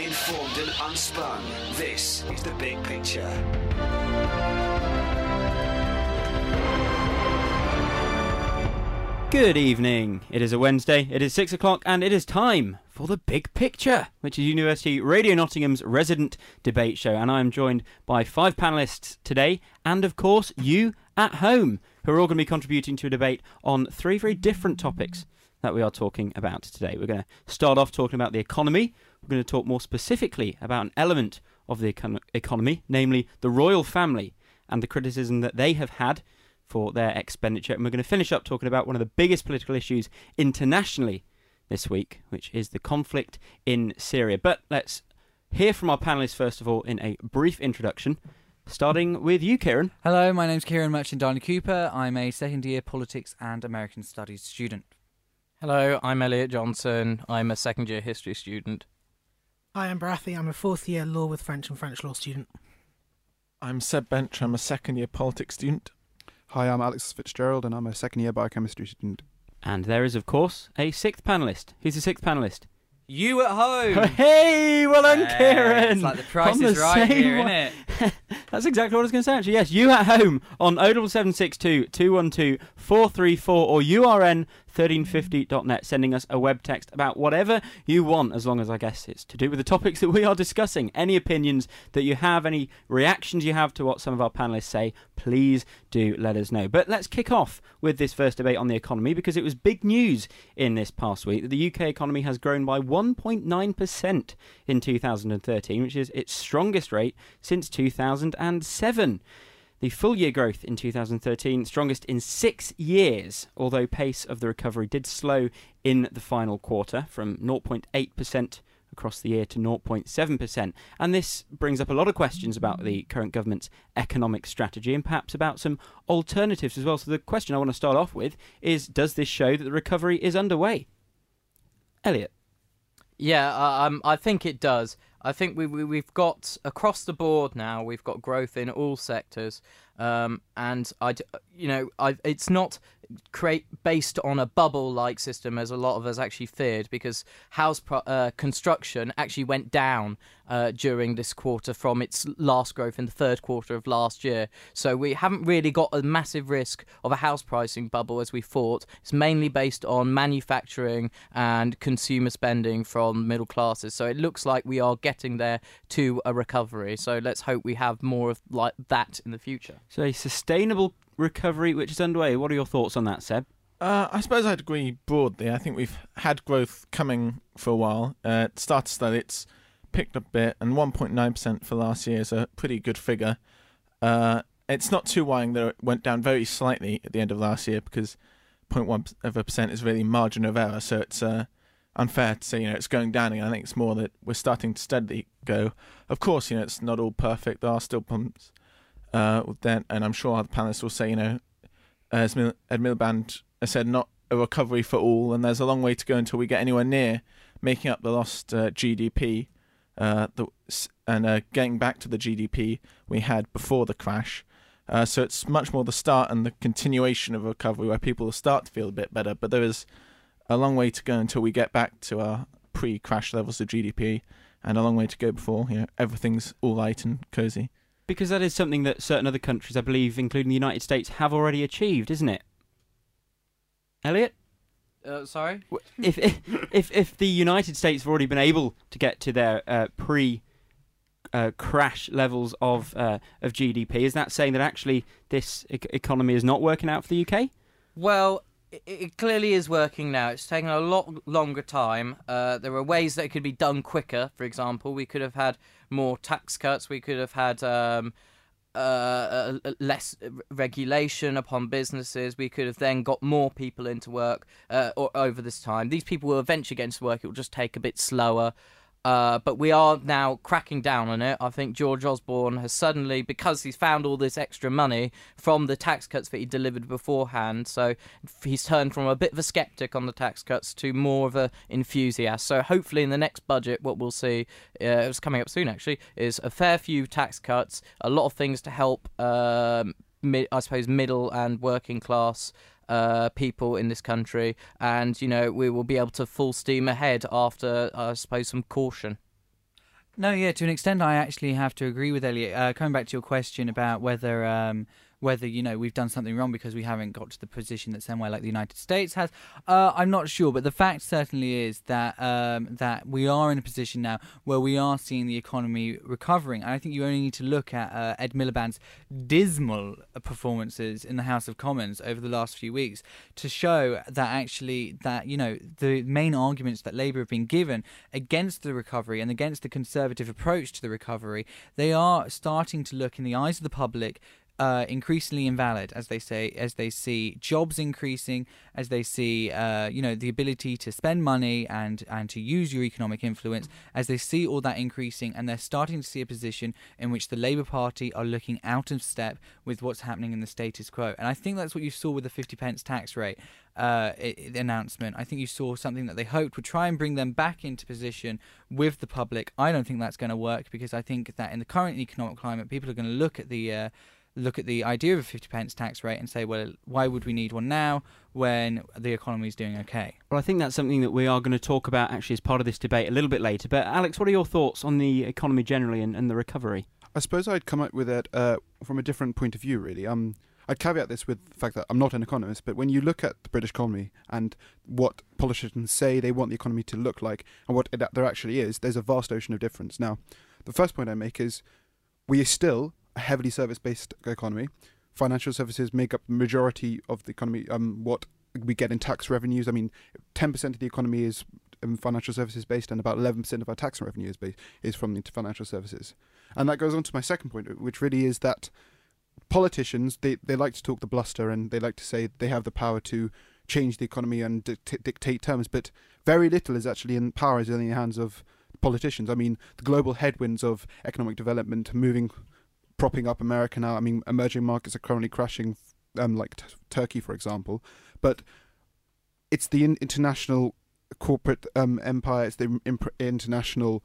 Informed and unspun. This is The Big Picture. Good evening. It is a Wednesday, it is 6 o'clock, and it is time for The Big Picture, which is University Radio Nottingham's resident debate show. And I am joined by 5 panellists today, and of course, you at home, who are all going to be contributing to a debate on 3 very different topics that we are talking about today. We're going to start off talking about the economy. We're going to talk more specifically about an element of the economy, namely the royal family and the criticism that they have had for their expenditure. And we're going to finish up talking about one of the biggest political issues internationally this week, which is the conflict in Syria. But let's hear from our panellists first of all in a brief introduction, starting with you, Kieran. Hello, my name's Kieran Merchant-Darnley-Cooper. I'm a second-year politics and American studies student. Hello, I'm Elliot Johnson. I'm a second-year history student. Hi, I'm Barathi. I'm a fourth-year law with French and French law student. I'm Seb Bench. I'm a second-year politics student. Hi, I'm Alex Fitzgerald, and I'm a second-year biochemistry student. And there is, of course, a 6th panellist. Who's the 6th panellist? You at home! Hey, well done, Kieran! It's like the price is right here, isn't it? That's exactly what I was going to say, actually. Yes, you at home on 07762 212 434 or urn1350.net, sending us a web text about whatever you want, as long as I guess it's to do with the topics that we are discussing. Any opinions that you have, any reactions you have to what some of our panellists say, please do let us know. But let's kick off with this first debate on the economy, because it was big news in this past week that the UK economy has grown by 1.9% in 2013, which is its strongest rate since 2007. The full year growth in 2013, strongest in 6 years, although pace of the recovery did slow in the final quarter from 0.8% across the year to 0.7%. And this brings up a lot of questions about the current government's economic strategy and perhaps about some alternatives as well. So the question I want to start off with is, does this show that the recovery is underway? Elliot? Yeah, I think it does. I think we've got, across the board now, we've got growth in all sectors, and it's not based on a bubble-like system as a lot of us actually feared, because house construction actually went down during this quarter from its last growth in the third quarter of last year. So we haven't really got a massive risk of a house pricing bubble as we thought. It's mainly based on manufacturing and consumer spending from middle classes. So it looks like we are getting there to a recovery. So let's hope we have more of like that in the future. So a sustainable recovery which is underway. What are your thoughts on that, Seb? I suppose I'd agree broadly. I think we've had growth coming for a while. Start to start, it's picked up a bit, and 1.9% for last year is a pretty good figure. It's not too worrying that it went down very slightly at the end of last year, because 0.1% is really margin of error, so it's unfair to say it's going down again. I think it's more that we're starting to steadily go. Of course, it's not all perfect. There are still problems with that, and I'm sure other panelists will say, as Ed Miliband has said, not a recovery for all, and there's a long way to go until we get anywhere near making up the lost GDP and getting back to the GDP we had before the crash. So it's much more the start and the continuation of a recovery where people will start to feel a bit better, but there is a long way to go until we get back to our pre-crash levels of GDP, and a long way to go before everything's all right and cosy. Because that is something that certain other countries, I believe, including the United States, have already achieved, isn't it? Elliot? Sorry? If the United States have already been able to get to their pre-crash levels of GDP, is that saying that actually this economy is not working out for the UK? Well, it clearly is working now. It's taken a lot longer time. There are ways that it could be done quicker. For example, we could have had more tax cuts. We could have had less regulation upon businesses. We could have then got more people into work over this time. These people will eventually get into work. It will just take a bit slower. But we are now cracking down on it. I think George Osborne has suddenly, because he's found all this extra money from the tax cuts that he delivered beforehand, so he's turned from a bit of a sceptic on the tax cuts to more of an enthusiast. So hopefully in the next budget, what we'll see, it's coming up soon actually, is a fair few tax cuts, a lot of things to help, I suppose, middle and working class people in this country, and we will be able to full steam ahead after, I suppose, some caution. No, yeah, to an extent, I actually have to agree with Elliot. Coming back to your question about whether we've done something wrong because we haven't got to the position that somewhere like the United States has, I'm not sure. But the fact certainly is that that we are in a position now where we are seeing the economy recovering. And I think you only need to look at Ed Miliband's dismal performances in the House of Commons over the last few weeks to show that actually that the main arguments that Labour have been given against the recovery and against the Conservative approach to the recovery, they are starting to look in the eyes of the public increasingly invalid, as they say, as they see jobs increasing, as they see the ability to spend money and to use your economic influence, as they see all that increasing, and they're starting to see a position in which the Labour Party are looking out of step with what's happening in the status quo. And I think that's what you saw with the 50p tax rate announcement. I think you saw something that they hoped would try and bring them back into position with the public. I don't think that's going to work, because I think that in the current economic climate, people are going to look at the idea of a 50p tax rate and say, well, why would we need one now when the economy is doing okay? Well, I think that's something that we are going to talk about actually as part of this debate a little bit later. But Alex, what are your thoughts on the economy generally and the recovery? I suppose I'd come up with it from a different point of view, really. I'd caveat this with the fact that I'm not an economist, but when you look at the British economy and what politicians say they want the economy to look like and what there actually is, there's a vast ocean of difference. Now, the first point I make is we are still a heavily service-based economy. Financial services make up the majority of the economy. What we get in tax revenues, 10% of the economy is financial services based, and about 11% of our tax revenue is from the financial services. And that goes on to my second point, which really is that politicians, they like to talk the bluster, and they like to say they have the power to change the economy and dictate terms, but very little is actually in power is in the hands of politicians. The global headwinds of economic development propping up America now. Emerging markets are currently crashing, like Turkey, for example. But it's the international corporate empire, it's the international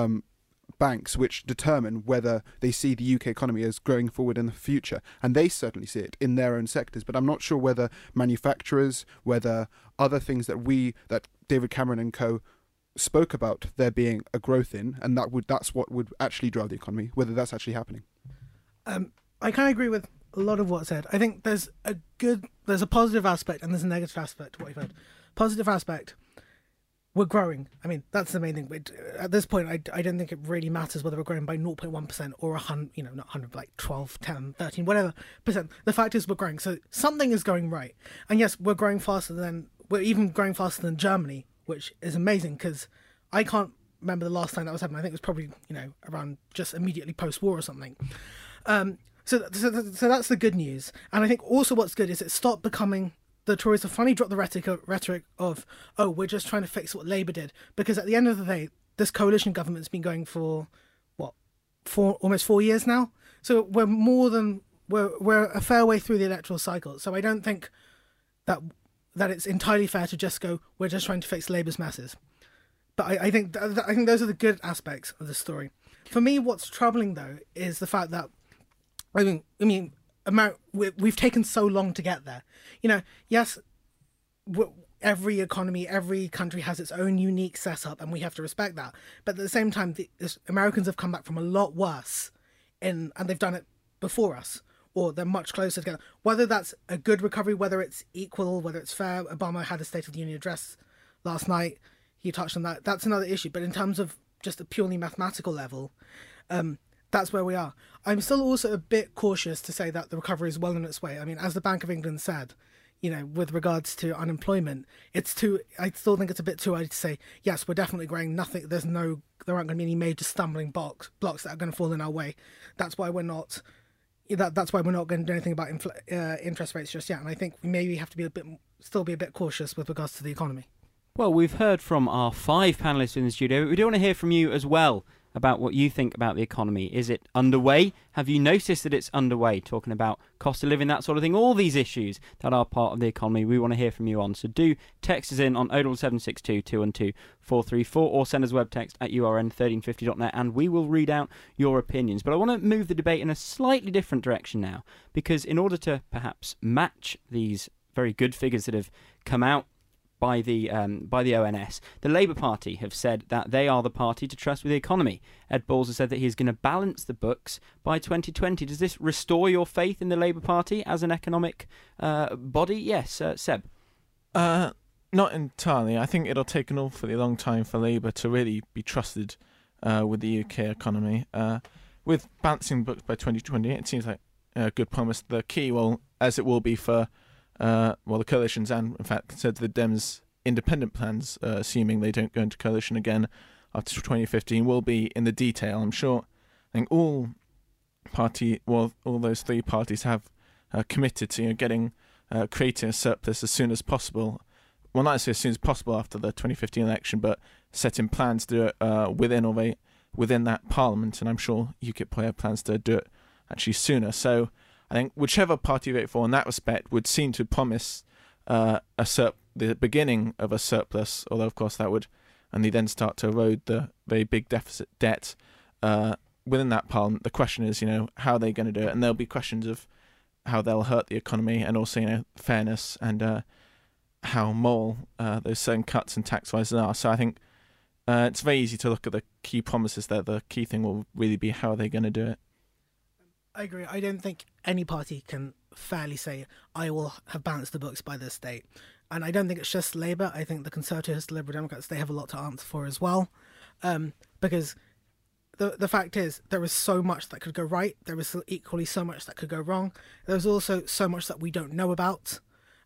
banks which determine whether they see the UK economy as growing forward in the future. And they certainly see it in their own sectors. But I'm not sure whether manufacturers, whether other things that David Cameron and co. spoke about there being a growth in, and that's what would actually drive the economy, whether that's actually happening. I kind of agree with a lot of what's said. I think there's a positive aspect and there's a negative aspect to what you've heard. Positive aspect, we're growing. That's the main thing. At this point, I don't think it really matters whether we're growing by 0.1% or 100, not 100, like 12, 10, 13, whatever percent. The fact is we're growing. So something is going right. And yes, we're even growing faster than Germany, which is amazing, because I can't remember the last time that was happening. I think it was probably, around just immediately post-war or something. So that's the good news. And I think also what's good is it stopped becoming, the Tories have finally dropped the rhetoric of, oh, we're just trying to fix what Labour did. Because at the end of the day, this coalition government's been going for, almost 4 years now? So we're a fair way through the electoral cycle. So I don't think that it's entirely fair to just go, we're just trying to fix Labour's messes. But I think those are the good aspects of the story. For me, what's troubling, though, is the fact that we've taken so long to get there. Yes, every economy, every country has its own unique setup, and we have to respect that. But at the same time, the Americans have come back from a lot worse, and they've done it before us, or they're much closer together. Whether that's a good recovery, whether it's equal, whether it's fair. Obama had a State of the Union address last night. He touched on that. That's another issue. But in terms of just a purely mathematical level, that's where we are. I'm still also a bit cautious to say that the recovery is well on its way. As the Bank of England said, with regards to unemployment, I still think it's a bit too early to say, yes, we're definitely growing. There aren't going to be any major stumbling blocks that are going to fall in our way. That's why we're not going to do anything about interest rates just yet. And I think we maybe have to still be a bit cautious with regards to the economy. Well, we've heard from our 5 panellists in the studio, but we do want to hear from you as well about what you think about the economy. Is it underway? Have you noticed that it's underway? Talking about cost of living, that sort of thing, all these issues that are part of the economy, we want to hear from you on. So do text us in on 07762 212 434 or send us a web text at urn1350.net and we will read out your opinions. But I want to move the debate in a slightly different direction now, because in order to perhaps match these very good figures that have come out by the ONS. The Labour Party have said that they are the party to trust with the economy. Ed Balls has said that he's going to balance the books by 2020. Does this restore your faith in the Labour Party as an economic body? Yes, Seb. Not entirely. I think it'll take an awfully long time for Labour to really be trusted with the UK economy. With balancing books by 2020, it seems like a good promise. The key, well, as it will be for the coalitions and, in fact, Conservative Dems' independent plans, assuming they don't go into coalition again after 2015, will be in the detail. I'm sure. I think all those three parties have committed to creating a surplus as soon as possible. Well, not necessarily as soon as possible after the 2015 election, but setting plans to do it within that parliament. And I'm sure UKIP probably have plans to do it actually sooner. So I think whichever party you vote for in that respect would seem to promise the beginning of a surplus, although of course that would only then start to erode the very big deficit debt within that parliament. The question is, how are they going to do it? And there'll be questions of how they'll hurt the economy and also, fairness and how moral those certain cuts and tax rises are. So I think it's very easy to look at the key promises there. The key thing will really be how are they going to do it. I agree. I don't think any party can fairly say, I will have balanced the books by this date. And I don't think it's just Labour. I think the Conservatives, the Liberal Democrats, they have a lot to answer for as well. Because the fact is, there is so much that could go right. There is equally so much that could go wrong. There's also so much that we don't know about.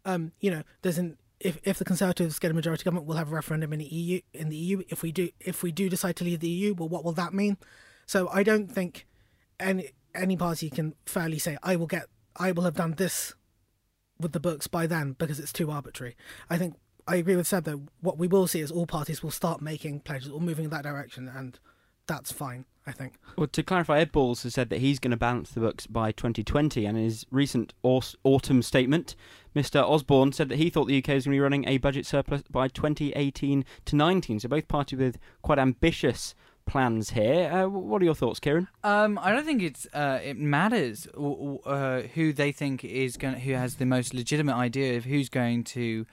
If the Conservatives get a majority government, we'll have a referendum in the EU. If we do decide to leave the EU, well, what will that mean? So I don't think any party can fairly say I will have done this with the books by then, because it's too arbitrary. I think I agree with Seb, though. What we will see is all parties will start making pledges or moving in that direction, and that's fine, I think. Well, to clarify, Ed Balls has said that he's going to balance the books by 2020, and in his recent autumn statement, Mr. Osborne said that he thought the UK was going to be running a budget surplus by 2018 to 19. So both parties with quite ambitious plans here. What are your thoughts, Kieran? I don't think it matters who they think who has the most legitimate idea of who's going to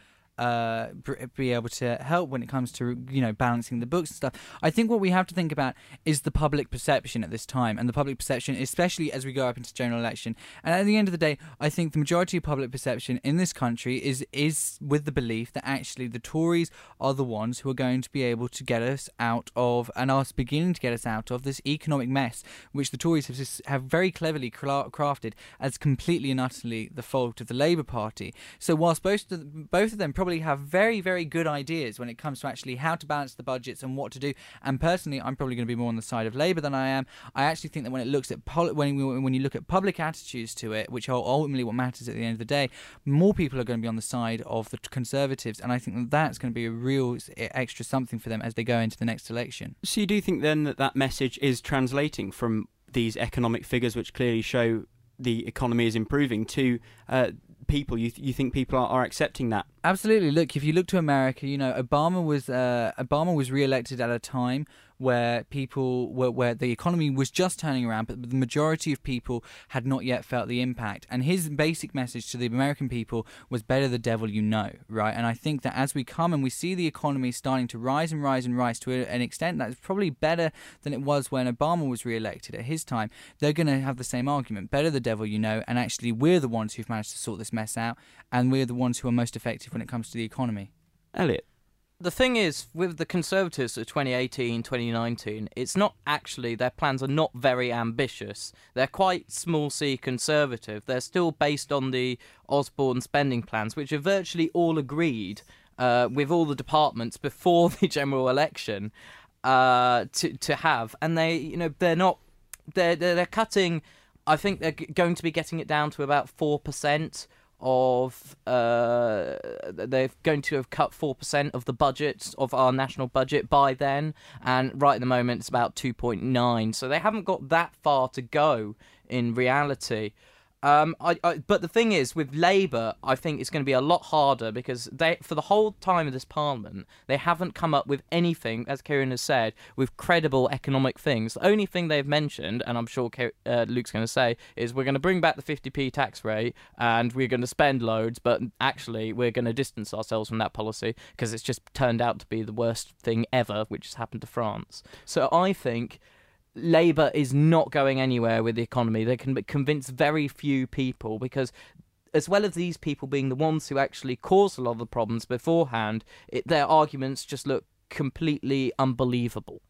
be able to help when it comes to balancing the books and stuff. I think what we have to think about is the public perception at this time, and the public perception, especially as we go up into general election. And at the end of the day, I think the majority of public perception in this country is with the belief that actually the Tories are the ones who are going to be able to get us out of, and are beginning to get us out of, this economic mess which the Tories have very cleverly crafted as completely and utterly the fault of the Labour Party. So whilst both of them probably have very, very good ideas when it comes to actually how to balance the budgets and what to do, and personally I'm probably going to be more on the side of Labour than I am. I actually think that when it looks at when you look at public attitudes to it, which are ultimately what matters at the end of the day, more people are going to be on the side of the Conservatives, and I think that that's going to be a real extra something for them as they go into the next election. So you do think then that message is translating from these economic figures, which clearly show the economy is improving, to people? You think people are accepting that? Absolutely. Look, if you look to America, Obama was re-elected at a time where where the economy was just turning around, but the majority of people had not yet felt the impact. And his basic message to the American people was better the devil you know, right? And I think that as we come and we see the economy starting to rise and rise and rise to an extent that's probably better than it was when Obama was re-elected at his time, they're going to have the same argument, better the devil you know, and actually we're the ones who've managed to sort this mess out, and we're the ones who are most effective when it comes to the economy. Elliot? The thing is, with the Conservatives of 2018, 2019, it's not actually, their plans are not very ambitious. They're quite small c conservative. They're still based on the Osborne spending plans, which are virtually all agreed with all the departments before the general election to have. And they're cutting, I think they're going to be getting it down to about 4% of they're going to have cut 4% of the budget of our national budget by then, and right at the moment it's about 2.9, so they haven't got that far to go in reality. But the thing is, with Labour, I think it's going to be a lot harder because for the whole time of this Parliament, they haven't come up with anything, as Kieran has said, with credible economic things. The only thing they've mentioned, and I'm sure Luke's going to say, is we're going to bring back the 50p tax rate and we're going to spend loads, but actually we're going to distance ourselves from that policy because it's just turned out to be the worst thing ever, which has happened to France. So I think Labour is not going anywhere with the economy. They can convince very few people because, as well as these people being the ones who actually caused a lot of the problems beforehand, their arguments just look completely unbelievable.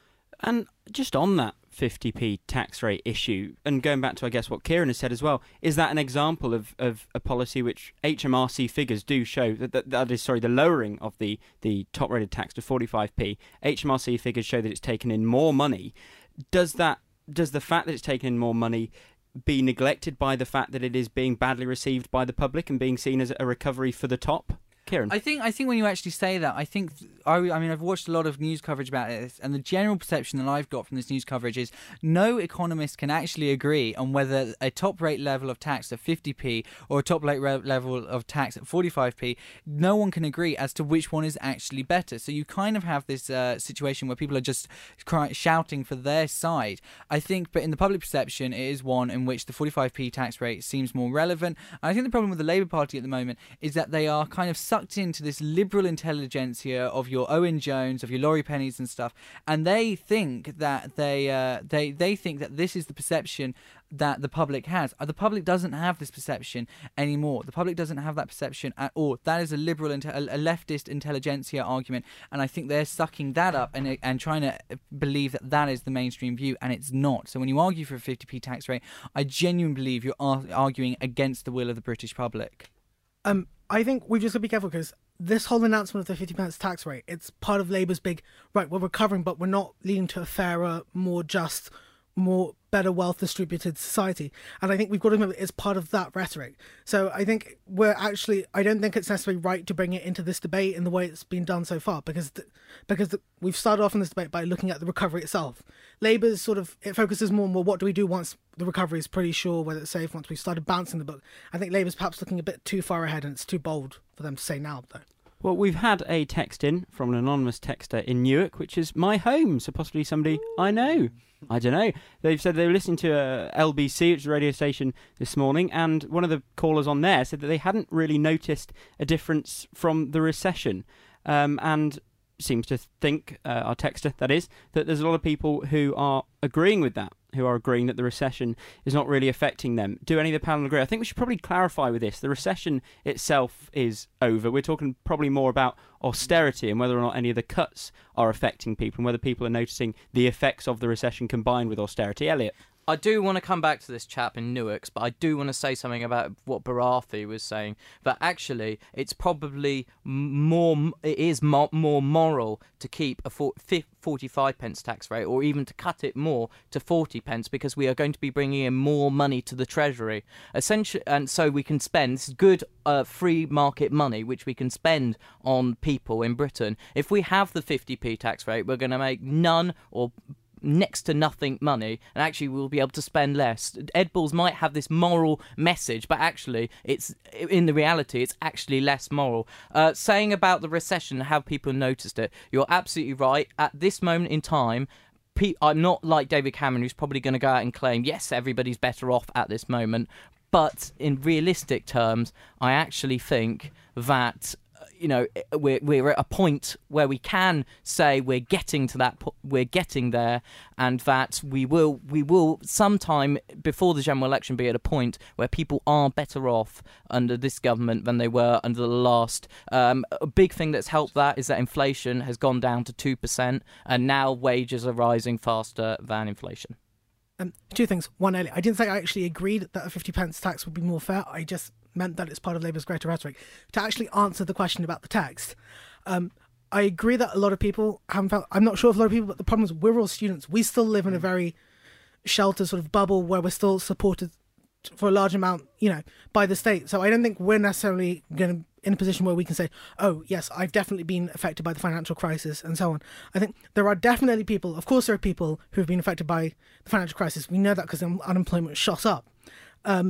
And just on that 50p tax rate issue, and going back to, I guess, what Kieran has said as well, is that an example of a policy which HMRC figures do show, the lowering of the top rated tax to 45p, HMRC figures show that it's taken in more money. Does the fact that it's taken in more money be neglected by the fact that it is being badly received by the public and being seen as a recovery for the top? Kieran? I think when you actually say that, I think I mean I've watched a lot of news coverage about this, and the general perception that I've got from this news coverage is no economist can actually agree on whether a top rate level of tax at 50p or a top rate level of tax at 45p. No one can agree as to which one is actually better. So you kind of have this situation where people are just shouting for their side. I think, but in the public perception, it is one in which the 45p tax rate seems more relevant. And I think the problem with the Labour Party at the moment is that they are kind of sucked into this liberal intelligentsia of your Owen Jones, of your Laurie Pennies and stuff, and they think that they think that this is the perception that the public has. The public doesn't have this perception anymore. The public doesn't have that perception at all. That is a liberal, a leftist intelligentsia argument, and I think they're sucking that up and trying to believe that that is the mainstream view, and it's not. So when you argue for a 50p tax rate, I genuinely believe you're arguing against the will of the British public. I think we've just got to be careful because this whole announcement of the 50p tax rate, it's part of Labour's big, right, we're recovering, but we're not leading to a fairer, more just, more better wealth distributed society. And I think we've got to remember it's part of that rhetoric. So I think I don't think it's necessarily right to bring it into this debate in the way it's been done so far, because we've started off in this debate by looking at the recovery itself. Labour's it focuses more on, well, what do we do once the recovery is pretty sure whether it's safe, once we've started bouncing the book. I think Labour's perhaps looking a bit too far ahead, and it's too bold for them to say now, though. Well, we've had a text in from an anonymous texter in Newark, which is my home, so possibly somebody I know. I don't know. They've said they were listening to LBC, which is a radio station, this morning, and one of the callers on there said that they hadn't really noticed a difference from the recession, and seems to think, our texter, that is, that there's a lot of people who are agreeing with that, who are agreeing that the recession is not really affecting them. Do any of the panel agree? I think we should probably clarify with this. The recession itself is over. We're talking probably more about austerity and whether or not any of the cuts are affecting people and whether people are noticing the effects of the recession combined with austerity. Elliot? I do want to come back to this chap in Newark's, but I do want to say something about what Barathi was saying. That actually, it's probably more moral to keep a 45 pence tax rate, or even to cut it more to 40 pence, because we are going to be bringing in more money to the Treasury, essentially, and so we can spend this good free market money, which we can spend on people in Britain. If we have the 50p tax rate, we're going to make none or next to nothing money, and actually we'll be able to spend less. Ed Balls might have this moral message, but actually it's in the reality it's actually less moral. Saying about the recession, how people noticed it, you're absolutely right. At this moment in time, I'm not like David Cameron, who's probably going to go out and claim, yes, everybody's better off at this moment, but in realistic terms, I actually think that we're at a point where we can say we're getting to that, we're getting there, and that we will sometime before the general election be at a point where people are better off under this government than they were under the last. A big thing that's helped that is that inflation has gone down to 2%, and now wages are rising faster than inflation. Two things. One, Elliot, I didn't say I actually agreed that a 50 pence tax would be more fair. I just meant that it's part of Labour's greater rhetoric. To actually answer the question about the text, I agree that a lot of people haven't felt... I'm not sure if a lot of people, but the problem is we're all students. We still live in a very sheltered sort of bubble where we're still supported for a large amount, by the state. So I don't think we're necessarily going to in a position where we can say, oh, yes, I've definitely been affected by the financial crisis and so on. I think there are definitely people, of course there are people who have been affected by the financial crisis. We know that because unemployment shot up.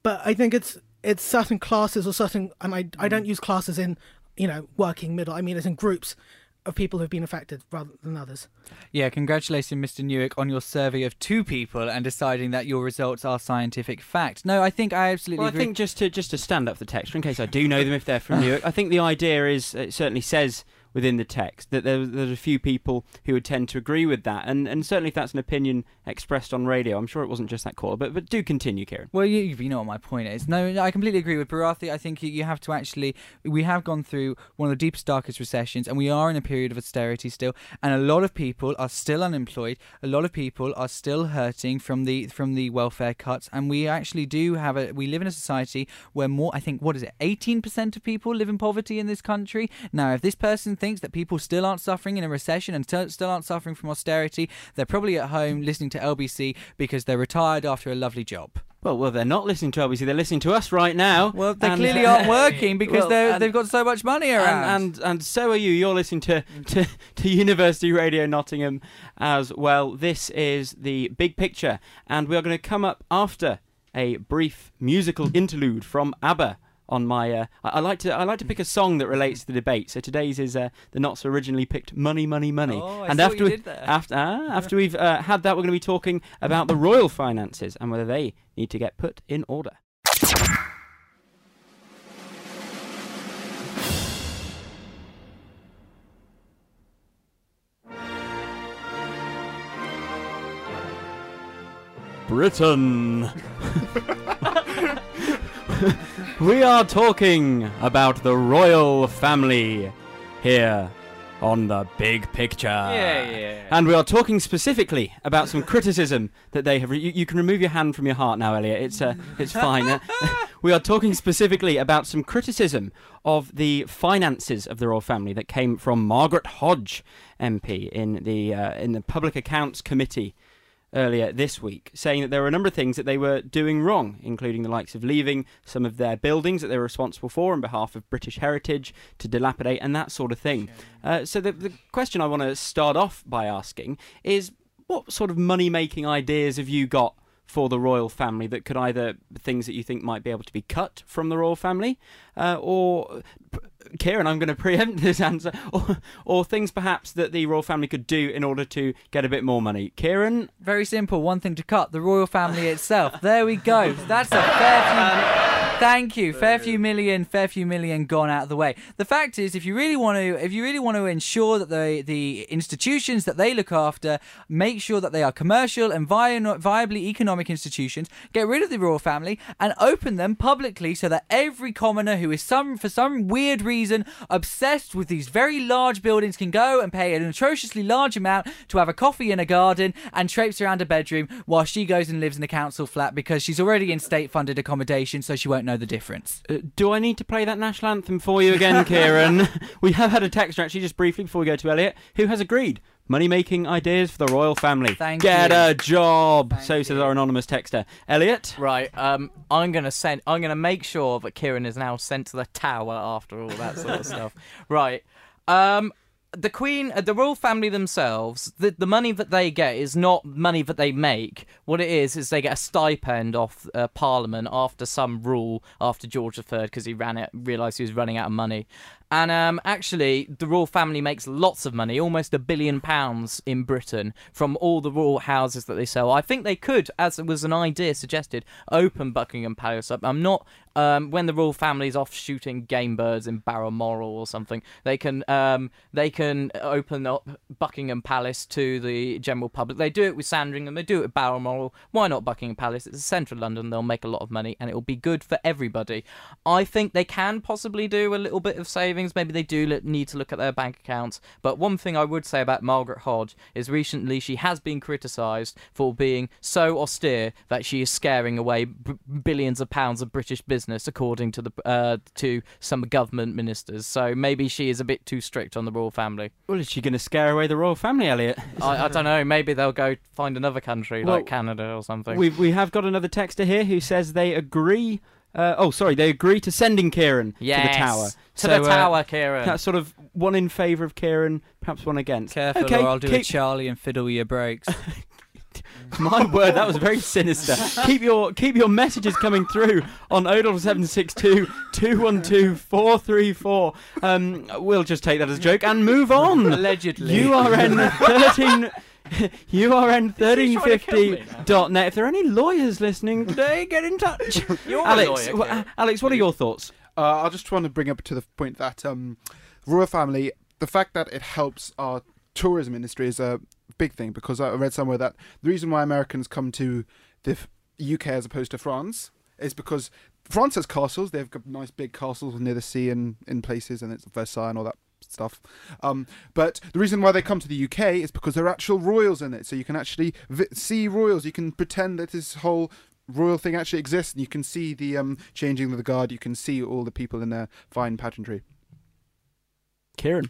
but I think it's certain classes or certain, and I don't use classes in, working middle. I mean, it's in groups of people who've been affected rather than others. Yeah, congratulations, Mr. Newick, on your survey of 2 people and deciding that your results are scientific fact. No, I think I absolutely agree. I think just to stand up for the texter, in case I do know them if they're from Newark, I think the idea is, it certainly says within the text, that there's a few people who would tend to agree with that, and certainly if that's an opinion expressed on radio, I'm sure it wasn't just that caller, but do continue, Kieran. Well, you know what my point is. No, I completely agree with Barathi. I think you have to actually, we have gone through one of the deepest, darkest recessions, and we are in a period of austerity still, and a lot of people are still unemployed, a lot of people are still hurting from the welfare cuts, and we actually we live in a society where more, I think, 18% of people live in poverty in this country. Now, if this person thinks that people still aren't suffering in a recession and still aren't suffering from austerity, they're probably at home listening to LBC because they're retired after a lovely job. Well, they're not listening to LBC, they're listening to us right now. Well, they clearly aren't working because they've got so much money around. And so are you. You're listening to University Radio Nottingham as well. This is the Big Picture, and we are going to come up after a brief musical interlude from ABBA. On my, I like to pick a song that relates to the debate. So today's is the not so originally picked "Money, Money, Money." Oh, and after we've had that, we're going to be talking about the royal finances and whether they need to get put in order. Britain. We are talking about the royal family here on the Big Picture. Yeah. And we are talking specifically about some criticism that they have... You can remove your hand from your heart now, Elliot. It's fine. We are talking specifically about some criticism of the finances of the royal family that came from Margaret Hodge, MP, in the Public Accounts Committee earlier this week, saying that there were a number of things that they were doing wrong, including the likes of leaving some of their buildings that they were responsible for on behalf of British heritage to dilapidate and that sort of thing. So the question I want to start off by asking is, what sort of money-making ideas have you got for the royal family that could either things that you think might be able to be cut from the royal family, or Kieran, I'm going to preempt this answer, or things perhaps that the royal family could do in order to get a bit more money. Kieran? Very simple. One thing to cut: the royal family itself. There we go. That's a fair few. Thank you. Fair few million gone out of the way. The fact is, if you really want to ensure that the institutions that they look after make sure that they are commercial and viably economic institutions, get rid of the royal family and open them publicly so that every commoner who is for some weird reason obsessed with these very large buildings can go and pay an atrociously large amount to have a coffee in a garden and traipse around a bedroom while she goes and lives in a council flat because she's already in state-funded accommodation, so she won't know the difference. Do I need to play that national anthem for you again, Kieran? We have had a texter actually just briefly before we go to Elliot who has agreed. Money-making ideas for the royal family. Get a job. So says our anonymous texter. Elliot? Right. I'm gonna make sure that Kieran is now sent to the Tower after all that sort of stuff. Right. The Queen, the royal family themselves, the money that they get is not money that they make. What it is they get a stipend off Parliament after some rule after George III because he realised he was running out of money. And actually, the royal family makes lots of money, almost £1 billion in Britain, from all the royal houses that they sell. I think they could, as it was an idea suggested, open Buckingham Palace up. I'm not... when the royal family's off shooting game birds in Balmoral or something, they can open up Buckingham Palace to the general public. They do it with Sandringham, they do it with Balmoral. Why not Buckingham Palace? It's central London. They'll make a lot of money, and it will be good for everybody. I think they can possibly do a little bit of savings. Maybe they do need to look at their bank accounts. But one thing I would say about Margaret Hodge is recently she has been criticised for being so austere that she is scaring away billions of pounds of British business, according to some government ministers. So maybe she is a bit too strict on the royal family. Well, is she going to scare away the royal family, Elliot? I don't know. Maybe they'll go find another country like Canada or something. We have got another texter here who says they agree. They agree to sending Kieran to the Tower. To the Tower, Kieran. That's sort of one in favour of Kieran, perhaps one against. Careful, or I'll do a Charlie and fiddle your brakes. My word, that was very sinister. Keep your messages coming through on 07762 212 434. We'll just take that as a joke and move on. Allegedly. URN 13. URN1350.net. If there are any lawyers listening today, get in touch. You're Alex, a lawyer, Kieran. Alex, what are your thoughts? I just want to bring up to the point that royal family, the fact that it helps our tourism industry is a big thing, because I read somewhere that the reason why Americans come to the UK as opposed to France is because France has castles. They've got nice big castles near the sea and in places, and it's Versailles and all that stuff. But the reason why they come to the UK is because there are actual royals in it. So you can actually see royals. You can pretend that this whole royal thing actually exists, and you can see the changing of the guard. You can see all the people in their fine pageantry. Kieran.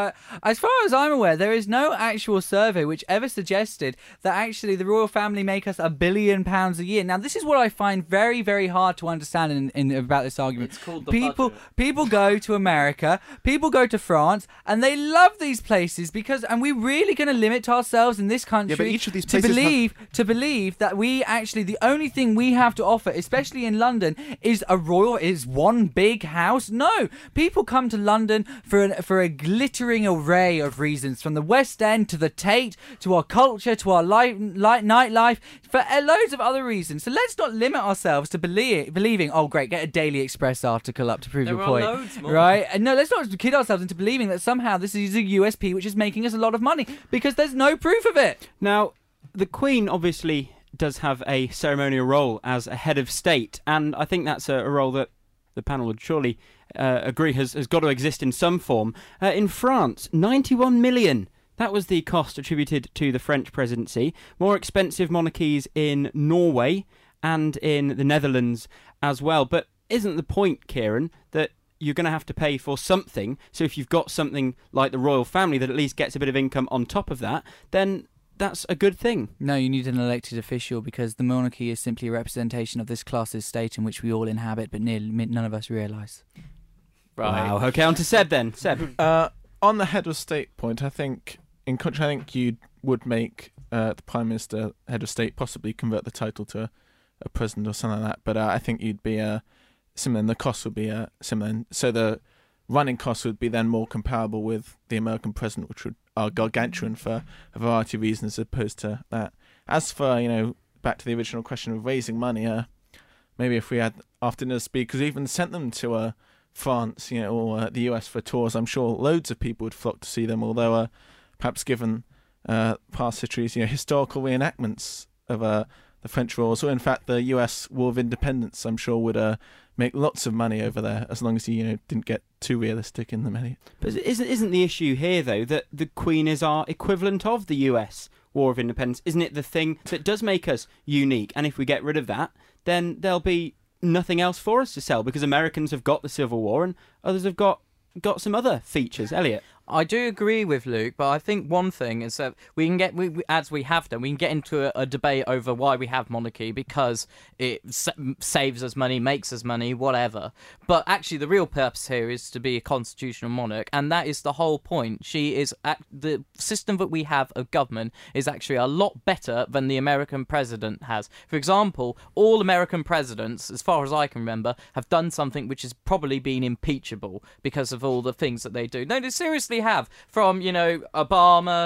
As far as I'm aware, there is no actual survey which ever suggested that actually the royal family make us £1 billion a year. Now, this is what I find very, very hard to understand in about this argument. It's called the People go to America, people go to France, and they love these places and we're really going to limit ourselves in this country but each of these to places believe that we actually, the only thing we have to offer, especially in London, is one big house. No, people come to London for a glittering array of reasons, from the West End to the Tate to our culture to our nightlife, for loads of other reasons. So let's not limit ourselves to believing, oh great, get a Daily Express article up to prove your point. Loads more. Right? And no, let's not kid ourselves into believing that somehow this is a USP which is making us a lot of money, because there's no proof of it. Now, the Queen obviously does have a ceremonial role as a head of state, and I think that's a role that the panel would surely agree has got to exist in some form. In France, 91 million. That was the cost attributed to the French presidency. More expensive monarchies in Norway and in the Netherlands as well. But isn't the point, Kieran, that you're going to have to pay for something? So if you've got something like the royal family that at least gets a bit of income on top of that, then that's a good thing. No, you need an elected official, because the monarchy is simply a representation of this class's state in which we all inhabit, but none of us realise. Right. Wow. Okay, on to Seb then. Seb. On the head of state point, I think you would make the Prime Minister head of state, possibly convert the title to a president or something like that. But I think you'd be similar, and the cost would be similar. So the running costs would be then more comparable with the American president, which are gargantuan for a variety of reasons, as opposed to that. As for, back to the original question of raising money, maybe if we had after-dinner speakers, even sent them to France, or the US for tours, I'm sure loads of people would flock to see them, although perhaps given past histories, historical reenactments of the French wars, or in fact the US War of Independence, I'm sure would make lots of money over there, as long as you didn't get too realistic in them. But isn't the issue here, though, that the Queen is our equivalent of the US War of Independence? Isn't it the thing that does make us unique? And if we get rid of that, then there'll be nothing else for us to sell, because Americans have got the Civil War and others have got some other features. Elliot? I do agree with Luke, but I think one thing is that we can get, as we have done, we can get into a debate over why we have monarchy, because it saves us money, makes us money, whatever. But actually, the real purpose here is to be a constitutional monarch, and that is the whole point. The system that we have of government is actually a lot better than the American president has. For example, all American presidents, as far as I can remember, have done something which has probably been impeachable because of all the things that they do. No, they seriously have, from Obama,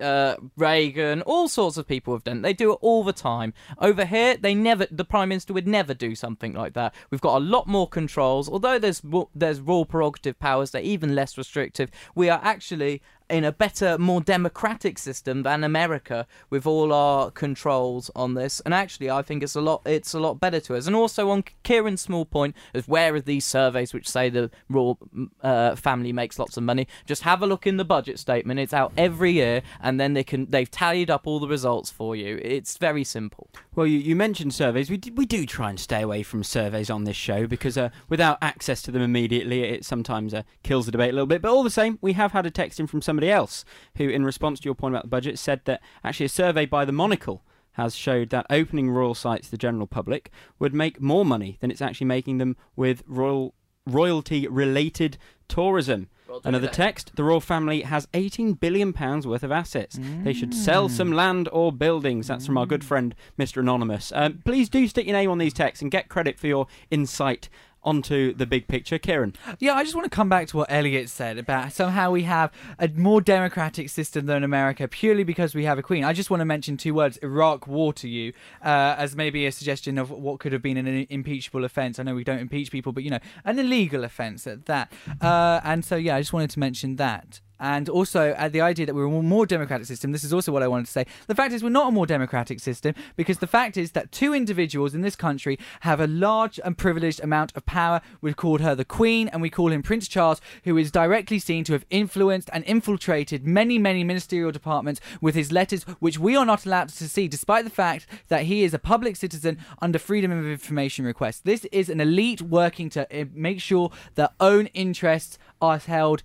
Reagan, all sorts of people have done it. They do it all the time. Over here, the Prime Minister would never do something like that. We've got a lot more controls. Although there's royal prerogative powers, they're even less restrictive. We are actually in a better, more democratic system than America, with all our controls on this. And actually, I think it's a lot better to us. And also on Kieran's small point of where are these surveys which say the royal family makes lots of money, just have a look in the budget statement. It's out every year, and then they've tallied up all the results for you. It's very simple. Well, you mentioned surveys. We do try and stay away from surveys on this show, because without access to them immediately, it sometimes kills the debate a little bit. But all the same, we have had a text in from somebody else who, in response to your point about the budget, said that actually a survey by the Monocle has showed that opening royal sites to the general public would make more money than it's actually making them with royalty-related tourism. Another text, the royal family has £18 billion worth of assets. They should sell some land or buildings. That's from our good friend, Mr. Anonymous. Please do stick your name on these texts and get credit for your insight onto the big picture. Kieran? Yeah, I just want to come back to what Elliot said about somehow we have a more democratic system than America purely because we have a queen. I just want to mention 2 words, Iraq War, to you as maybe a suggestion of what could have been an impeachable offence. I know we don't impeach people, but, an illegal offence at that. And so, yeah, I just wanted to mention that. And also the idea that we're a more democratic system, this is also what I wanted to say. The fact is we're not a more democratic system because the fact is that 2 individuals in this country have a large and privileged amount of power. We've called her the Queen and we call him Prince Charles, who is directly seen to have influenced and infiltrated many, many ministerial departments with his letters, which we are not allowed to see, despite the fact that he is a public citizen under Freedom of Information request. This is an elite working to make sure their own interests are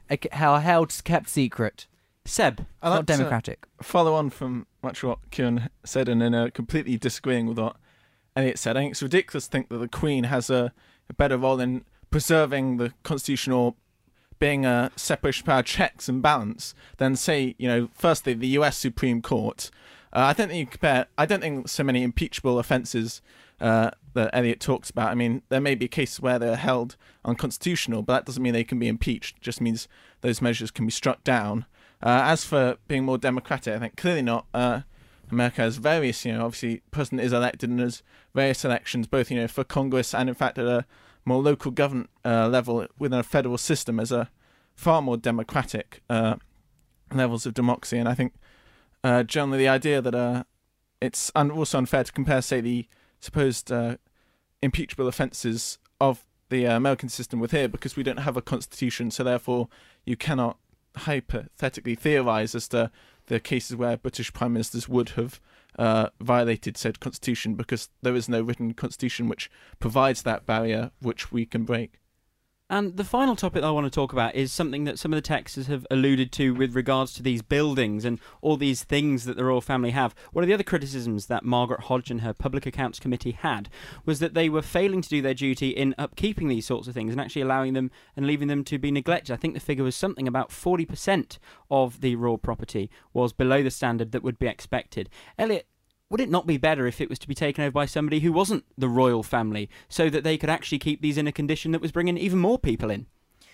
kept secret. Seb? Not democratic. Follow on from much what Kieran said and in completely disagreeing with what Elliot said. I think it's ridiculous to think that the Queen has a better role in preserving the constitution or being a separation of power checks and balance than, say, firstly, the US Supreme Court. I don't think so many impeachable offences that Elliot talks about. I mean, there may be cases where they're held unconstitutional, but that doesn't mean they can be impeached. It just means those measures can be struck down. As for being more democratic, I think clearly not. America has various, obviously, president is elected and there's various elections, both, for Congress and, in fact, at a more local government level within a federal system as a far more democratic levels of democracy. And I think generally the idea that it's also unfair to compare, say, the supposed impeachable offences of the American system with here, because we don't have a constitution, so therefore you cannot hypothetically theorise as to the cases where British prime ministers would have violated said constitution, because there is no written constitution which provides that barrier which we can break. And the final topic I want to talk about is something that some of the texters have alluded to with regards to these buildings and all these things that the royal family have. One of the other criticisms that Margaret Hodge and her Public Accounts Committee had was that they were failing to do their duty in upkeeping these sorts of things and actually allowing them and leaving them to be neglected. I think the figure was something about 40% of the royal property was below the standard that would be expected. Elliot, would it not be better if it was to be taken over by somebody who wasn't the royal family, so that they could actually keep these in a condition that was bringing even more people in?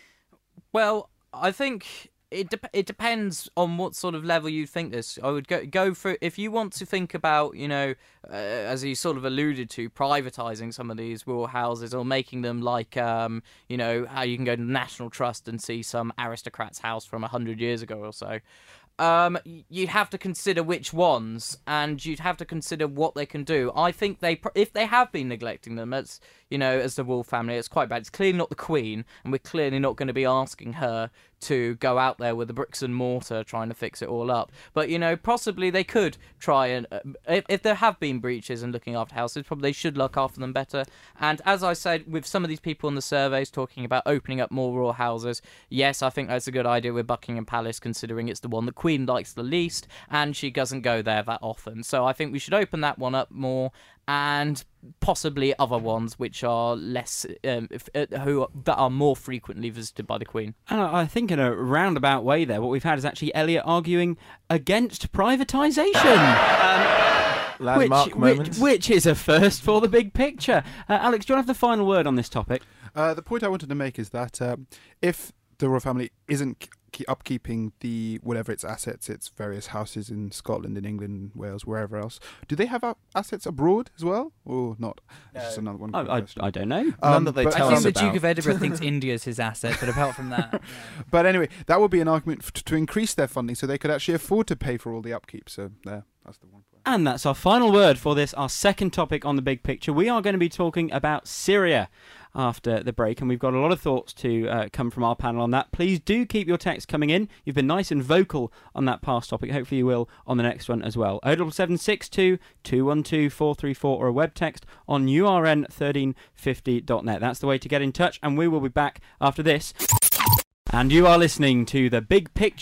Well, I think it depends on what sort of level you think this. I would go for, if you want to think about, as you sort of alluded to, privatising some of these royal houses or making them like, how you can go to the National Trust and see some aristocrat's house from 100 years ago or so. You'd have to consider which ones, and you'd have to consider what they can do. I think if they have been neglecting them as the royal family, it's quite bad. It's clearly not the Queen, and we're clearly not going to be asking her to go out there with the bricks and mortar trying to fix it all up. But, possibly they could try and, if there have been breaches and looking after houses, probably they should look after them better. And as I said, with some of these people in the surveys talking about opening up more royal houses, yes, I think that's a good idea with Buckingham Palace, considering it's the one the Queen likes the least, and she doesn't go there that often. So I think we should open that one up more, and possibly other ones which are less, that are more frequently visited by the Queen. And I think in a roundabout way there, what we've had is actually Elliot arguing against privatisation. Which is a first for the big picture. Alex, do you want to have the final word on this topic? The point I wanted to make is that if the royal family isn't upkeeping whatever its assets, its various houses in Scotland, in England, Wales, wherever else, do they have assets abroad as well, or not? It's just another one. I don't know. None that they tell I us think the about. Duke of Edinburgh thinks India's his asset, but apart from that, But anyway, that would be an argument to increase their funding, so they could actually afford to pay for all the upkeep. So that's the one point. And that's our final word for this, our second topic on the big picture. We are going to be talking about Syria after the break, and we've got a lot of thoughts to come from our panel on that. Please do keep your texts coming in. You've been nice and vocal on that past topic. Hopefully you will on the next one as well. 07762 212 434 or a web text on urn1350.net. That's the way to get in touch, and we will be back after this. And you are listening to The Big Picture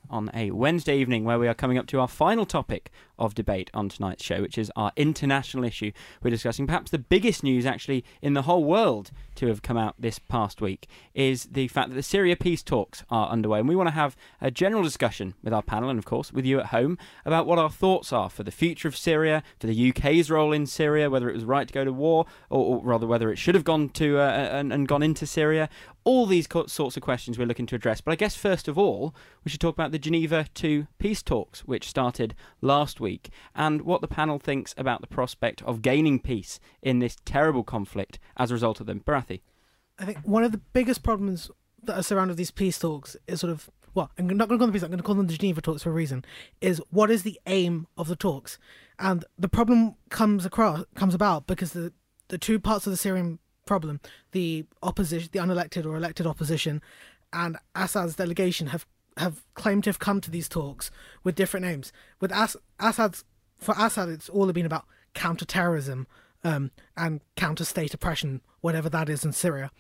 on a Wednesday evening, where we are coming up to our final topic of debate on tonight's show, which is our international issue. We're discussing perhaps the biggest news actually in the whole world to have come out this past week is the fact that the Syria peace talks are underway, and we want to have a general discussion with our panel and of course with you at home about what our thoughts are for the future of Syria, for the UK's role in Syria, whether it was right to go to war or rather whether it should have gone to and gone into Syria. All these sorts of questions we're looking to address. But I guess first of all, we should talk about the Geneva II peace talks, which started last week, and what the panel thinks about the prospect of gaining peace in this terrible conflict as a result of them. Barathi. I think one of the biggest problems that are surrounded these peace talks is sort of, well, I'm not going to call them peace, I'm going to call them the Geneva talks for a reason, is what is the aim of the talks? And the problem comes about because the two parts of the Syrian problem, the opposition, the unelected or elected opposition, and Assad's delegation have claimed to have come to these talks with different aims. With for Assad, it's all been about counter-terrorism and counter-state oppression, whatever that is in Syria.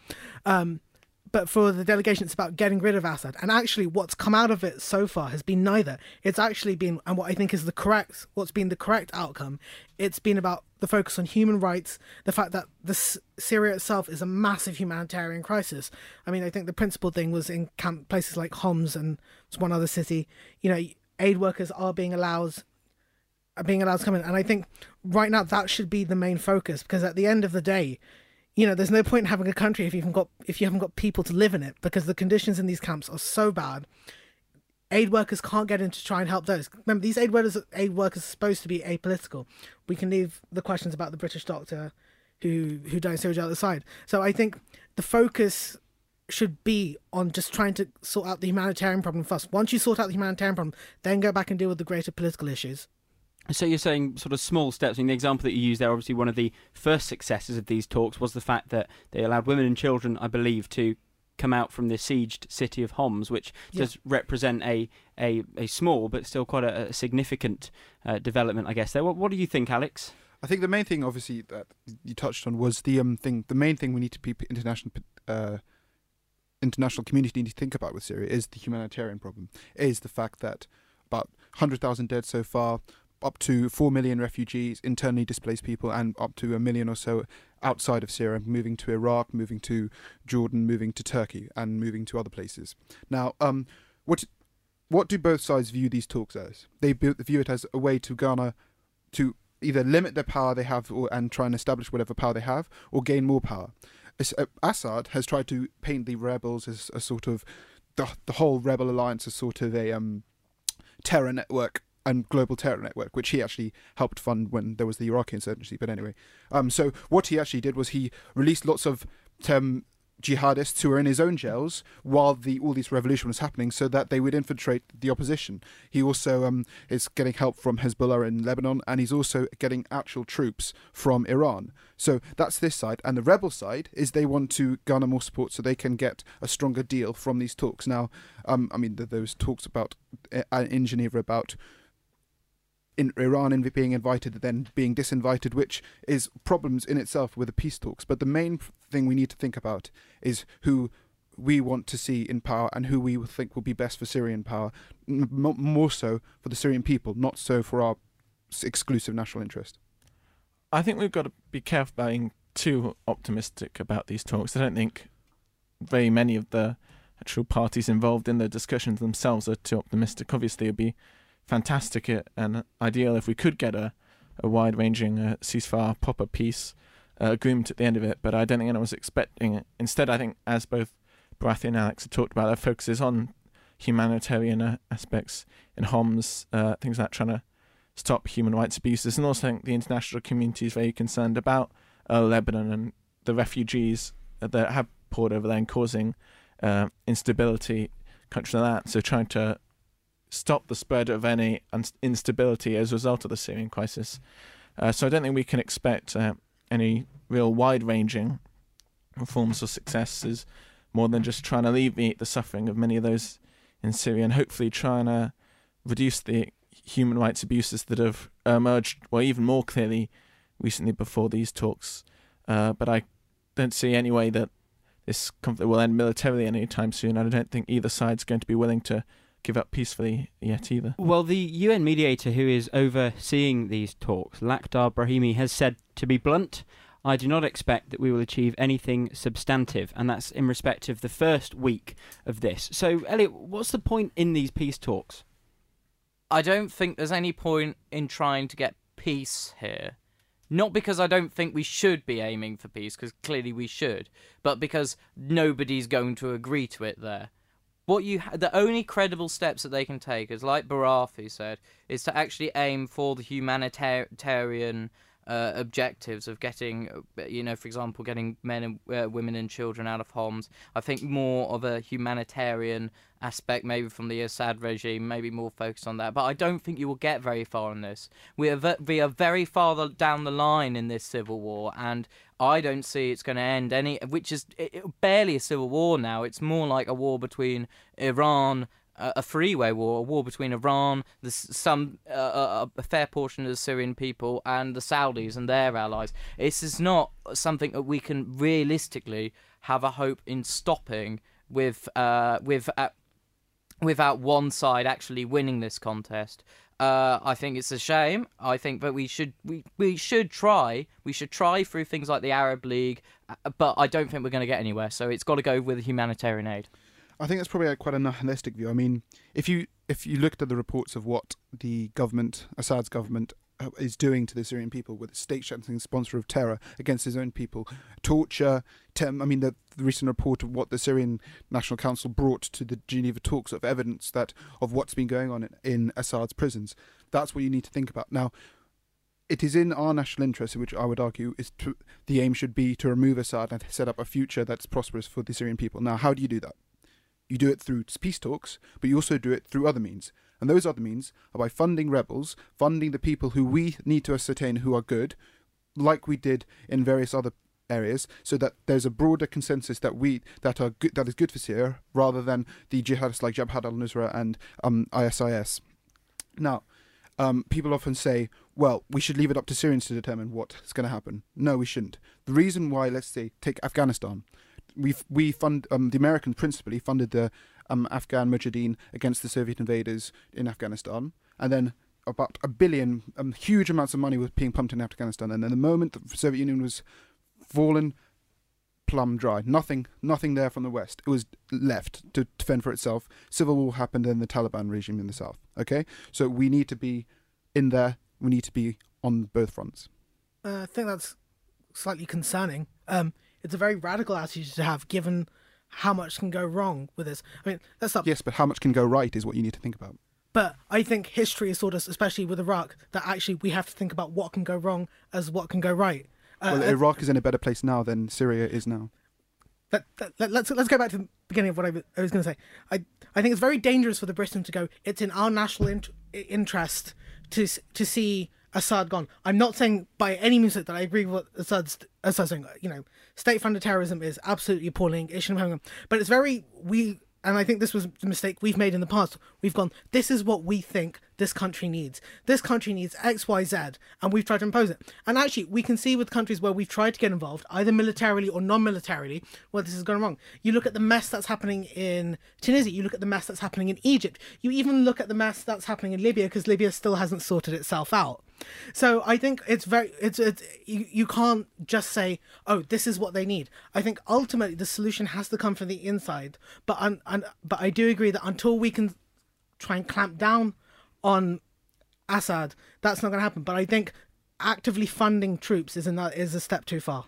But for the delegation, it's about getting rid of Assad. And actually, what's come out of it so far has been neither. It's actually been, and what I think is what's been the correct outcome, it's been about the focus on human rights, the fact that Syria itself is a massive humanitarian crisis. I mean, I think the principal thing was in places like Homs and one other city, aid workers are being allowed to come in. And I think right now that should be the main focus, because at the end of the day, there's no point in having a country if you haven't got people to live in it, because the conditions in these camps are so bad. Aid workers can't get in to try and help those. Remember, these aid workers are supposed to be apolitical. We can leave the questions about the British doctor who died so out the side. So I think the focus should be on just trying to sort out the humanitarian problem first. Once you sort out the humanitarian problem, then go back and deal with the greater political issues. So you're saying sort of small steps. I mean, the example that you used there, obviously one of the first successes of these talks was the fact that they allowed women and children, I believe, to come out from the sieged city of Homs, which does represent a small but still quite a significant development, I guess. There. What do you think, Alex? I think the main thing, obviously, that you touched on was the main thing we need to be international community need to think about with Syria is the humanitarian problem. Is the fact that about 100,000 dead so far, up to 4 million refugees, internally displaced people, and up to 1 million or so outside of Syria, moving to Iraq, moving to Jordan, moving to Turkey, and moving to other places. Now, what do both sides view these talks as? They view it as a way to garner, to either limit the power they have and try and establish whatever power they have, or gain more power. Assad has tried to paint the rebels as a sort of, the whole rebel alliance as sort of a terror network, and global terror network, which he actually helped fund when there was the Iraqi insurgency. But anyway, so what he actually did was he released lots of jihadists who were in his own jails while all this revolution was happening, so that they would infiltrate the opposition. He also is getting help from Hezbollah in Lebanon, and he's also getting actual troops from Iran. So that's this side. And the rebel side is they want to garner more support so they can get a stronger deal from these talks. Now, those talks about in Geneva about in Iran being invited, then being disinvited, which is problems in itself with the peace talks. But the main thing we need to think about is who we want to see in power and who we think will be best for Syrian power, more so for the Syrian people, not so for our exclusive national interest. I think we've got to be careful about being too optimistic about these talks. I don't think very many of the actual parties involved in the discussions themselves are too optimistic. Obviously, it'd be fantastic and ideal if we could get a wide-ranging ceasefire, proper peace agreement at the end of it, but I don't think anyone's expecting it. Instead, I think, as both Barathi and Alex have talked about, their focus is on humanitarian aspects in Homs, things like trying to stop human rights abuses, and also I think the international community is very concerned about Lebanon and the refugees that have poured over there and causing instability, countries like that, so trying to stop the spread of any instability as a result of the Syrian crisis. So I don't think we can expect any real wide-ranging reforms or successes more than just trying to alleviate the suffering of many of those in Syria and hopefully trying to reduce the human rights abuses that have emerged, well, even more clearly recently before these talks. But I don't see any way that this conflict will end militarily anytime soon. I don't think either side's going to be willing to give up peacefully yet either. Well, the UN mediator who is overseeing these talks, Lakhdar Brahimi, has said, to be blunt, I do not expect that we will achieve anything substantive, and that's in respect of the first week of this. So, Elliot, what's the point in these peace talks? I don't think there's any point in trying to get peace here. Not because I don't think we should be aiming for peace, because clearly we should, but because nobody's going to agree to it there. The only credible steps that they can take, is like Barafi said, is to actually aim for the humanitarian objectives of getting, for example, getting men and women and children out of homes. I think more of a humanitarian aspect, maybe from the Assad regime, maybe more focused on that. But I don't think you will get very far on this. We are very far down the line in this civil war, and I don't see it's going to end which is barely a civil war now. It's more like a war between Iran, a freeway war, a war between Iran, a fair portion of the Syrian people, and the Saudis and their allies. This is not something that we can realistically have a hope in stopping without one side actually winning this contest. I think it's a shame. I think that we should try. We should try through things like the Arab League, but I don't think we're going to get anywhere. So it's got to go with humanitarian aid. I think that's probably quite a nihilistic view. I mean, if you looked at the reports of what the government, Assad's government, is doing to the Syrian people with a state-shattering sponsor of terror against his own people, torture, the recent report of what the Syrian National Council brought to the Geneva talks of evidence of what's been going on in Assad's prisons. That's what you need to think about. Now, it is in our national interest, which I would argue the aim should be to remove Assad and set up a future that's prosperous for the Syrian people. Now, how do you do that? You do it through peace talks, but you also do it through other means. And those other means are by funding rebels, funding the people who we need to ascertain who are good, like we did in various other areas, so that there's a broader consensus that is good for Syria, rather than the jihadists like Jabhat al-Nusra and ISIS. Now, people often say, well, we should leave it up to Syrians to determine what's going to happen. No, we shouldn't. The reason why, let's say, take Afghanistan. We fund the Americans principally funded the Afghan Mujahideen against the Soviet invaders in Afghanistan, and then about $1 billion, huge amounts of money was being pumped in Afghanistan. And then the moment the Soviet Union was fallen, plumb dry, nothing there from the West. It was left to fend for itself. Civil war happened, and the Taliban regime in the south. Okay, so we need to be in there. We need to be on both fronts. I think that's slightly concerning. It's a very radical attitude to have, given how much can go wrong with this. I mean, that's up. Yes, but how much can go right is what you need to think about. But I think history has taught us, especially with Iraq, that actually we have to think about what can go wrong as what can go right. Well, Iraq is in a better place now than Syria is now. Let's go back to the beginning of what I was going to say. I think it's very dangerous for the Britain to go, it's in our national interest to see Assad gone. I'm not saying by any means that I agree with what Assad's saying. State-funded terrorism is absolutely appalling. It shouldn't have. But it's and I think this was the mistake we've made in the past. We've gone, this is what we think this country needs. This country needs X, Y, Z, and we've tried to impose it. And actually, we can see with countries where we've tried to get involved, either militarily or non-militarily, where this has gone wrong. You look at the mess that's happening in Tunisia. You look at the mess that's happening in Egypt. You even look at the mess that's happening in Libya, because Libya still hasn't sorted itself out. So I think you can't just say, oh, this is what they need. I think ultimately the solution has to come from the inside. But I do agree that until we can try and clamp down on Assad, that's not going to happen. But I think actively funding troops is a step too far.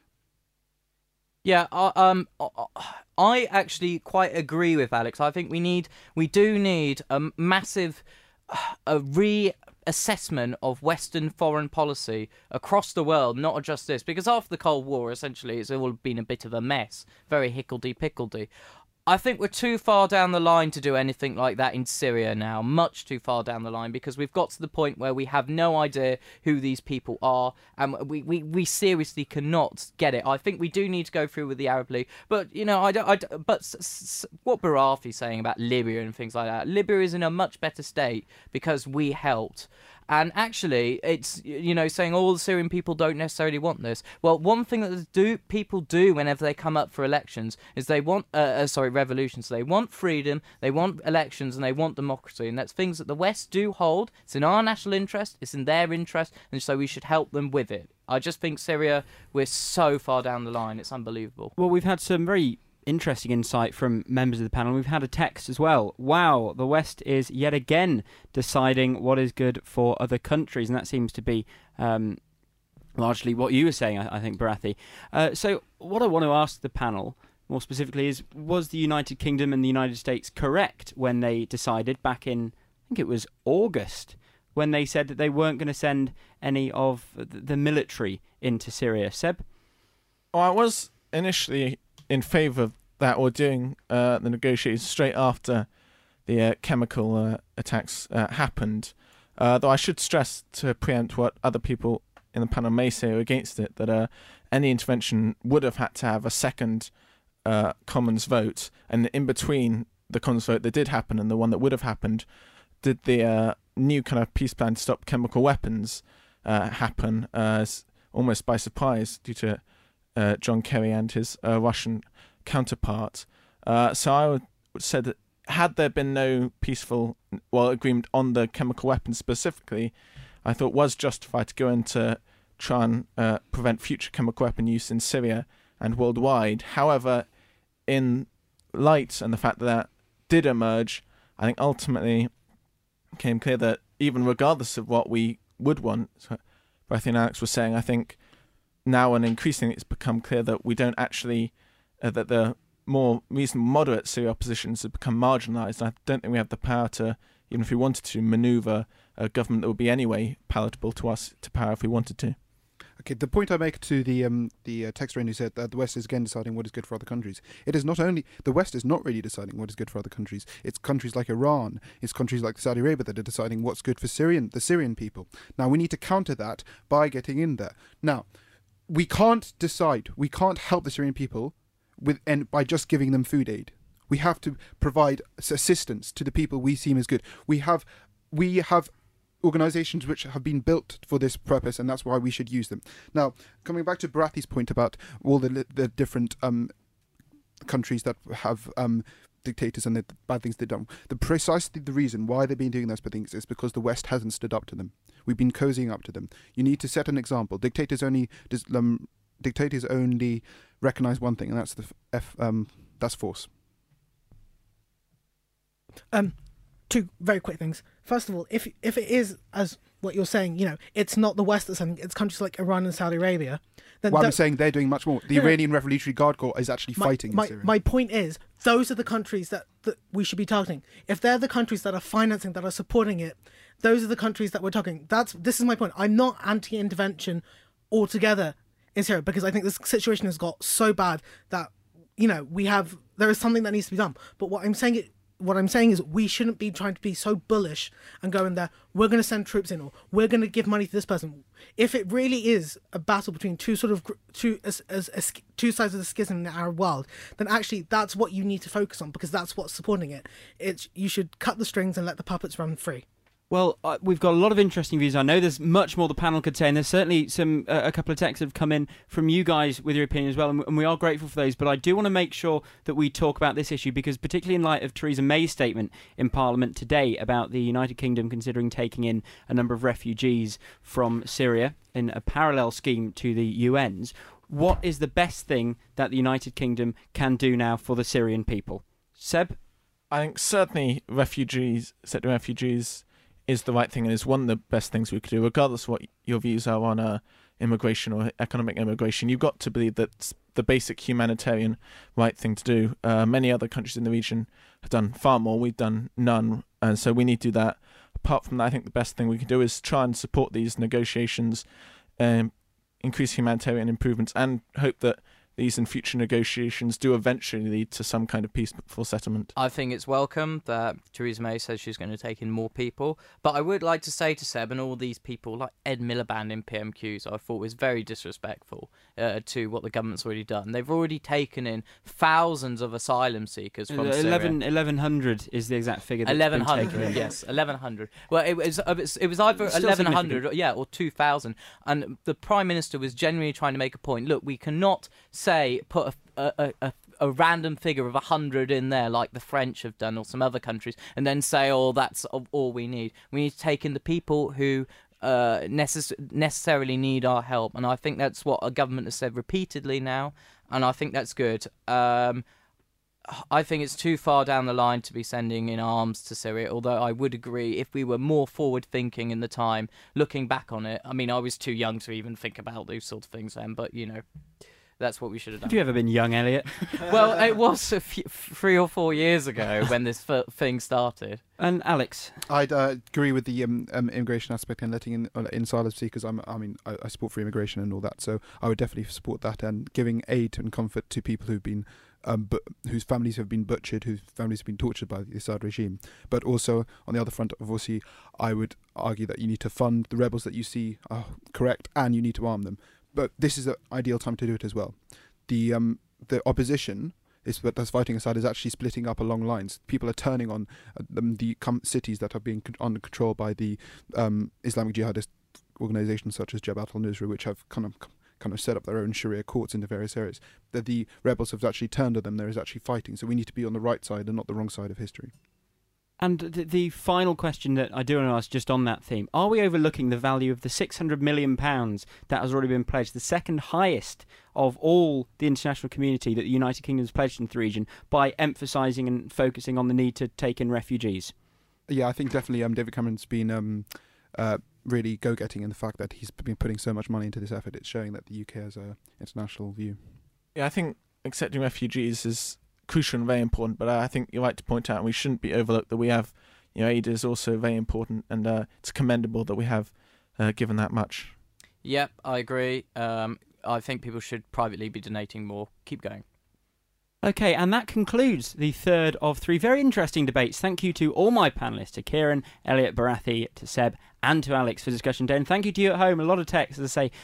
Yeah, I actually quite agree with Alex. I think we do need a massive reassessment of Western foreign policy across the world, not just this, because after the Cold War, essentially, it's all been a bit of a mess, very hickledy-pickledy. I think we're too far down the line to do anything like that in Syria now, much too far down the line, because we've got to the point where we have no idea who these people are, and we seriously cannot get it. I think we do need to go through with the Arab League, but what Barafi's saying about Libya and things like that, Libya is in a much better state because we helped. And actually, it's, saying all the Syrian people don't necessarily want this. Well, one thing that people do whenever they come up for elections is they want, revolutions. They want freedom, they want elections, and they want democracy. And that's things that the West do hold. It's in our national interest, it's in their interest, and so we should help them with it. I just think Syria, we're so far down the line, it's unbelievable. Well, we've had some very interesting insight from members of the panel. We've had a text as well. Wow, the West is yet again deciding what is good for other countries, and that seems to be largely what you were saying, I think, Barathi. So what I want to ask the panel more specifically is, was the United Kingdom and the United States correct when they decided back in, I think it was August, when they said that they weren't going to send any of the military into Syria? Seb? Well, I was initially in favour of that, or doing the negotiations straight after the chemical attacks happened. Though I should stress, to preempt what other people in the panel may say against it, that any intervention would have had to have a second Commons vote, and in between the Commons vote that did happen and the one that would have happened, did the new kind of peace plan to stop chemical weapons happen almost by surprise due to John Kerry and his Russian counterpart. So I would say that had there been no peaceful agreement on the chemical weapons specifically, I thought was justified to go in to try and prevent future chemical weapon use in Syria and worldwide. However, in light and the fact that did emerge, I think ultimately became clear that even regardless of what we would want, I think Alex was saying, I think now and increasingly it's become clear that we don't actually, that the more reasonable moderate Syria oppositions have become marginalised. I don't think we have the power to, even if we wanted to, manoeuvre a government that would be anyway palatable to us to power if we wanted to. Okay, the point I make to the texter who said that the West is again deciding what is good for other countries. It is not only the West is not really deciding what is good for other countries. It's countries like Iran, it's countries like Saudi Arabia that are deciding what's good for the Syrian people. Now we need to counter that by getting in there. Now we can't decide. We can't help the Syrian people by just giving them food aid. We have to provide assistance to the people we seem as good. We have organisations which have been built for this purpose, and that's why we should use them. Now, coming back to Barathi's point about all the different countries that have dictators and the bad things they've done, precisely the reason why they've been doing those bad things is because the West hasn't stood up to them. We've been cozying up to them. You need to set an example. Dictators only recognise one thing, and that's that's force. Two very quick things. First of all, if it is as what you're saying, it's not the West that's sending, it's countries like Iran and Saudi Arabia. Then I'm saying they're doing much more. The Iranian Revolutionary Guard Corps is actually fighting in Syria. My point is, those are the countries that we should be targeting. If they're the countries that are financing, that are supporting it, those are the countries that we're targeting. This is my point. I'm not anti-intervention altogether in Syria, because I think this situation has got so bad that there is something that needs to be done. But what I'm saying is we shouldn't be trying to be so bullish and go in there, we're going to send troops in, or we're going to give money to this person. If it really is a battle between two sides of the schism in the Arab world, then actually that's what you need to focus on, because that's what's supporting it. You should cut the strings and let the puppets run free. Well, we've got a lot of interesting views. I know there's much more the panel could say, and there's certainly a couple of texts that have come in from you guys with your opinion as well, and we are grateful for those. But I do want to make sure that we talk about this issue, because particularly in light of Theresa May's statement in Parliament today about the United Kingdom considering taking in a number of refugees from Syria in a parallel scheme to the UN's, what is the best thing that the United Kingdom can do now for the Syrian people? Seb? I think certainly accepting refugees is the right thing, and is one of the best things we could do, regardless of what your views are on immigration or economic immigration. You've got to believe that's the basic humanitarian right thing to do. Many other countries in the region have done far more. We've done none, and so we need to do that. Apart from that, I think the best thing we can do is try and support these negotiations, increase humanitarian improvements, and hope that these in future negotiations do eventually lead to some kind of peaceful settlement. I think it's welcome that Theresa May says she's going to take in more people. But I would like to say to Seb and all these people, like Ed Miliband in PMQs, I thought was very disrespectful to what the government's already done. They've already taken in thousands of asylum seekers from Syria. 1,100 is the exact figure. That's been taken 1,100, in. yes, 1,100. Well, it was either Still 1,100, or 2,000. And the Prime Minister was genuinely trying to make a point. Look, we cannot put a random figure of 100 in there like the French have done or some other countries, and then say, oh, that's all we need. We need to take in the people who necessarily need our help, and I think that's what a government has said repeatedly now, and I think that's good. I think it's too far down the line to be sending in arms to Syria, although I would agree if we were more forward-thinking in the time, looking back on it. I mean, I was too young to even think about these sort of things then, but, that's what we should have done. Have you ever been young, Elliot? Well, it was 3 or 4 years ago when this thing started. And Alex? I'd agree with the immigration aspect and letting in asylum seekers. I support free immigration and all that, so I would definitely support that, and giving aid and comfort to people who've been whose families have been butchered, whose families have been tortured by the Assad regime. But also, on the other front, obviously, I would argue that you need to fund the rebels that you see are correct, and you need to arm them. But this is the ideal time to do it as well. The opposition that's fighting Assad is actually splitting up along lines. People are turning on the cities that are being under control by the Islamic jihadist organisations such as Jabhat al-Nusra, which have kind of set up their own Sharia courts in the various areas. That the rebels have actually turned on them. There is actually fighting. So we need to be on the right side and not the wrong side of history. And the final question that I do want to ask, just on that theme, are we overlooking the value of the £600 million that has already been pledged, the second highest of all the international community that the United Kingdom has pledged into the region, by emphasising and focusing on the need to take in refugees? Yeah, I think definitely David Cameron's been really go-getting in the fact that he's been putting so much money into this effort. It's showing that the UK has an international view. Yeah, I think accepting refugees is crucial and very important, but I think you're right to point out, and we shouldn't be overlooked, that we have, aid is also very important, and it's commendable that we have given that much. Yep, I agree. I think people should privately be donating more. Keep going. Okay, and that concludes the third of 3 very interesting debates. Thank you to all my panellists, to Kieran, Elliot, Barathi, to Seb, and to Alex for discussion today. And thank you to you at home. A lot of text, as I say,